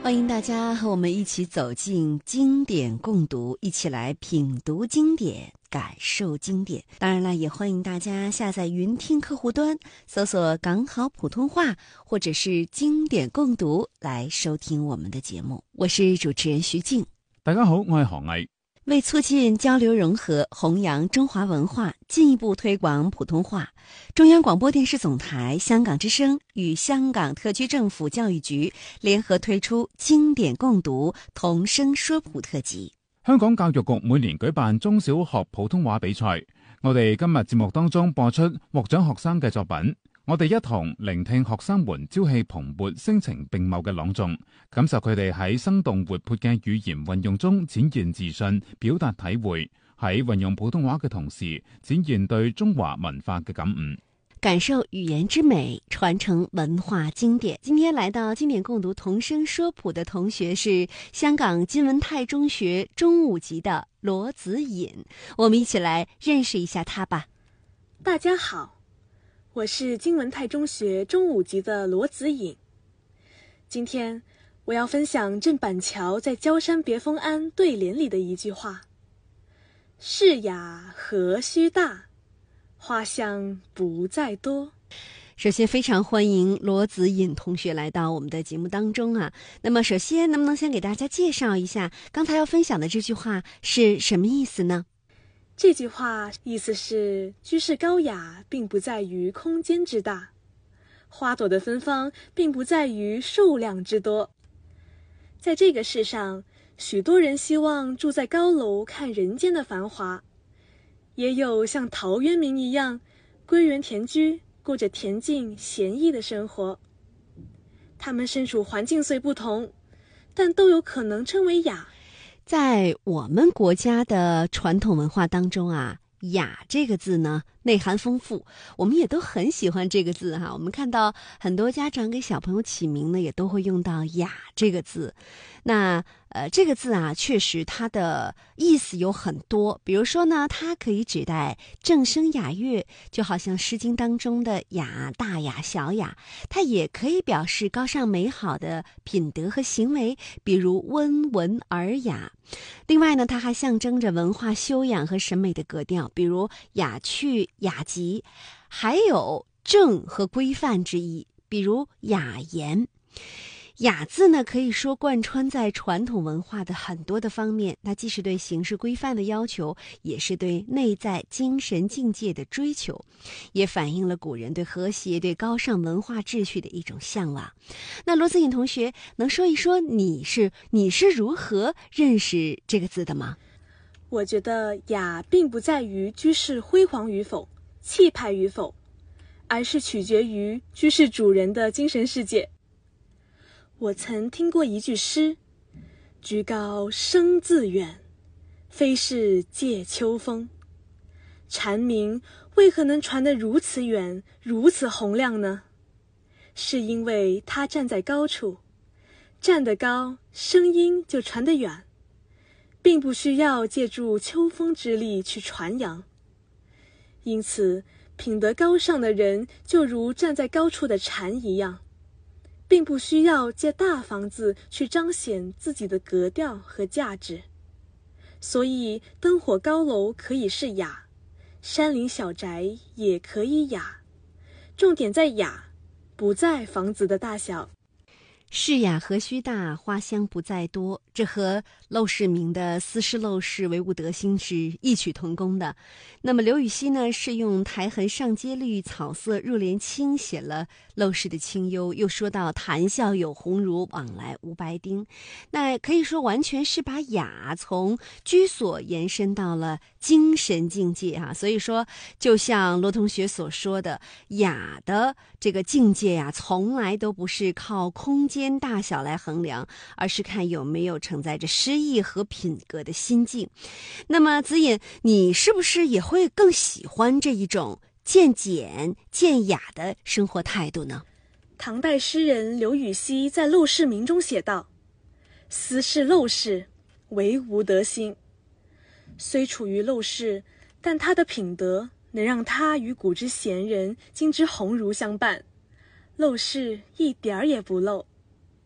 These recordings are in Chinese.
欢迎大家和我们一起走进经典共读，一起来品读经典，感受经典。当然了，也欢迎大家下载云听客户端，搜索港好普通话或者是经典共读来收听我们的节目。我是主持人徐静。 大家好，我係何毅。 为促进交流融合，弘扬中华文化，进一步推广普通话，中央广播电视总台香港之声与香港特区政府教育局联合推出经典共讀同聲說普特輯。 香港教育局每年舉辦中小學普通話比賽，我哋今日節目當中播出獲獎學生嘅作品，我哋一同聆聽學生們朝氣蓬勃、聲情並茂嘅朗誦，感受佢哋喺生動活潑嘅語言運用中展現自信、表達體會，喺運用普通話嘅同時展現對中華文化嘅感悟， 感受語言之美，傳承文化經典。今天來到經典共讀同聲說普的同學是香港金文泰中學中5級的羅子穎，我們一起來認識一下他吧。 大家好，我是金文泰中學中5級的羅子穎。今天我要分享鄭板橋在《郊山別風庵》對聯裡的一句話：是雅何須大，花香不在多。 首先非常歡迎羅子穎同學來到我們的節目當中啊。那麼首先能不能先給大家介紹一下剛才要分享的這句話是什麼意思呢？ 這句話意思是居士高雅並不在於空間之大，花朵的芬芳並不在於數量之多。在這個世上，許多人希望住在高樓看人間的繁華，也有像陶淵明一樣歸園田居，過着恬靜閒逸的生活。他們身處環境雖不同，但都有可能稱為雅。 在我們國家的傳統文化當中啊，雅這個字呢內涵豐富，我們也都很喜歡這個字哈。我們看到很多家長給小朋友起名呢，也都會用到雅這個字。那這個字啊，確實它的意思有很多。比如說呢，它可以指代正聲雅樂，就好像《詩經》當中的雅、大雅、小雅。它也可以表示高尚美好的品德和行為，比如溫文爾雅。另外呢，它還象徵着文化修養和審美的格調，比如雅趣、雅集，還有正和規範之意，比如雅言。雅字呢，可以說貫穿在傳統文化的很多的方面，它既是對形式規範的要求，也是對內在精神境界的追求，也反映了古人對和諧、對高尚文化秩序的一種向往。那羅子穎同學能說一說你是如何認識這個字的嗎？ 我覺得雅並不在於居室輝煌與否、氣派與否，而是取決於居室主人的精神世界。我曾聽過一句詩：居高聲自遠，非是藉秋風。蟬鳴為何能傳得如此遠，如此洪亮呢？是因為它站在高處，站得高，聲音就傳得遠，並不需要借助秋風之力去傳揚。因此，品德高尚的人就如站在高處的蟬一樣，並不需要借大房子去彰顯自己的格調和價值。所以燈火高樓可以是雅，山林小宅也可以雅，重點在雅，不在房子的大小。 是雅何須大，花香不在多，這和陋室銘的斯是陋室，惟吾德馨是異曲同工的。那麼劉禹錫呢，是用苔痕上階綠，草色入簾青寫了陋室的清幽，又說到談笑有鴻儒，往來無白丁。那可以說完全是把雅從居所延伸到了精神境界啊。所以說就像羅同學所說的，雅的這個境界啊，從來都不是靠空間大小來衡量，而是看有沒有承載着詩意和品格的心境。那麼子穎，你是不是也會更喜歡這一種漸簡漸雅的生活態度呢？ 唐代詩人劉禹錫在《陋室銘》中寫道：斯是陋室，惟吾德馨。雖處於陋室，但他的品德能讓他與古之賢人、今之鴻儒相伴，陋室一點兒也不陋。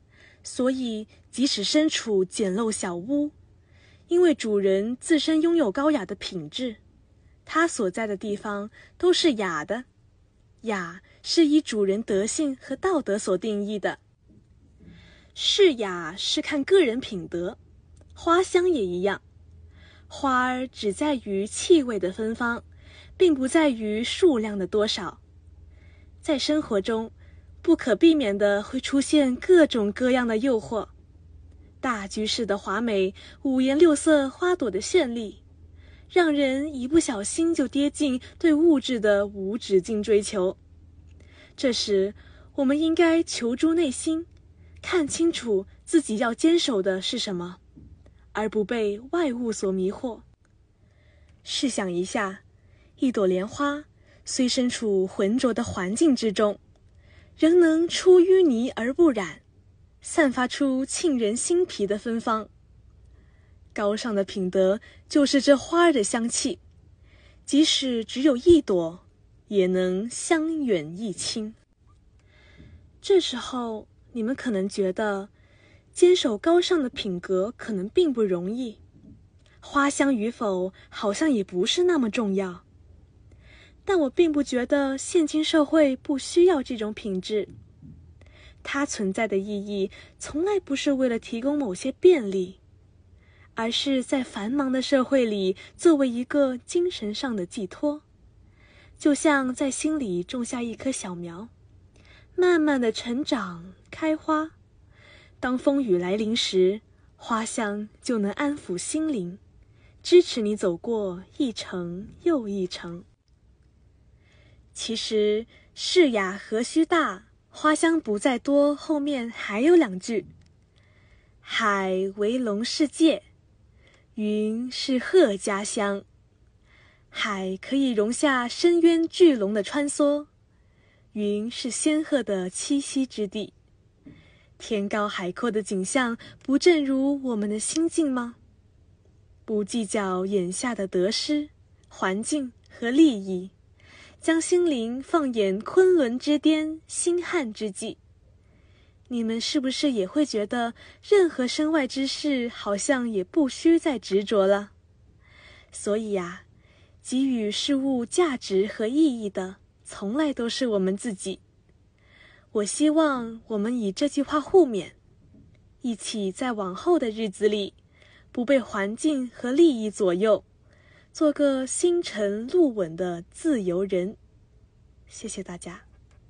所以即使身处简陋小屋，因为主人自身拥有高雅的品质，他所在的地方都是雅的。雅是以主人德性和道德所定义的。是雅是看个人品德，花香也一样。花儿只在于气味的芬芳，并不在于数量的多少。在生活中，不可避免地会出现各种各样的诱惑，大居室的华美，五颜六色花朵的绚丽，让人一不小心就跌进对物质的无止境追求。这时，我们应该求诸内心，看清楚自己要坚守的是什么，而不被外物所迷惑。试想一下，一朵莲花虽身处浑浊的环境之中，仍能出淤泥而不染，散发出沁人心脾的芬芳。高尚的品德就是这花儿的香气，即使只有一朵，也能香远益清。这时候，你们可能觉得，坚守高尚的品格可能并不容易，花香与否好像也不是那么重要。但我并不觉得现今社会不需要这种品质，它存在的意义从来不是为了提供某些便利，而是在繁忙的社会里作为一个精神上的寄托，就像在心里种下一棵小苗，慢慢的成长开花，当风雨来临时，花香就能安抚心灵，支持你走过一程又一程。其实是雅何须大，花香不在多后面还有两句：海为龙是界，云是鹤家乡。海可以容下深渊巨龙的穿梭，云是仙鹤的栖息之地。天高海阔的景象，不正如我们的心境吗？不计较眼下的得失、环境和利益，将心灵放眼昆仑之巅、星汉之际，你们是不是也会觉得任何身外之事好像也不需再执着了？所以啊，给予事物价值和意义的，从来都是我们自己。我希望我们以这句话互勉，一起在往后的日子里，不被环境和利益左右，做个心沉路稳的自由人。谢谢大家。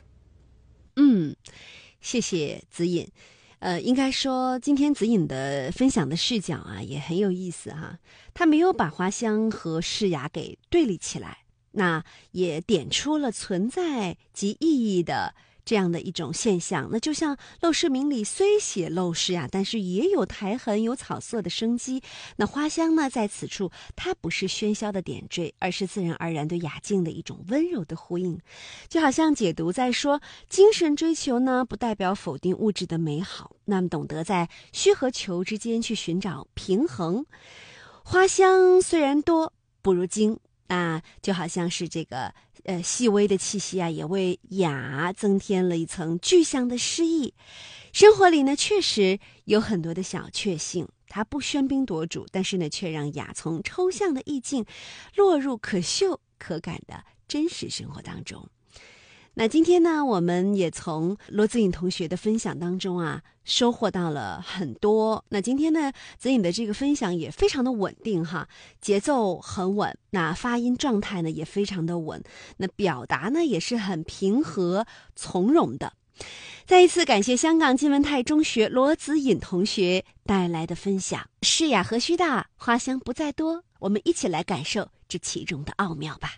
谢谢子颖。应该说今天子颖的分享的视角啊也很有意思哈，他没有把花香和世雅给对立起来，那也点出了存在及意义的这样的一种现象。那就像陋室铭里虽写陋室啊，但是也有苔痕，有草色的生机。那花香呢，在此处它不是喧嚣的点缀，而是自然而然对雅静的一种温柔的呼应。就好像解读在说，精神追求呢，不代表否定物质的美好，那么懂得在虚和求之间去寻找平衡。花香虽然多，不如精。就好像是这个细微的气息啊，也为雅增添了一层具象的诗意。生活里呢，确实有很多的小确幸，它不喧宾夺主，但是呢，却让雅从抽象的意境落入可嗅可感的真实生活当中。那今天呢，我们也从罗子颖同学的分享当中啊，收获到了很多。那今天呢，子颖的这个分享也非常的稳定哈，节奏很稳，那发音状态呢也非常的稳，那表达呢也是很平和从容的。再一次感谢香港金文泰中学罗子颖同学带来的分享。诗雅何须大，花香不在多，我们一起来感受这其中的奥妙吧。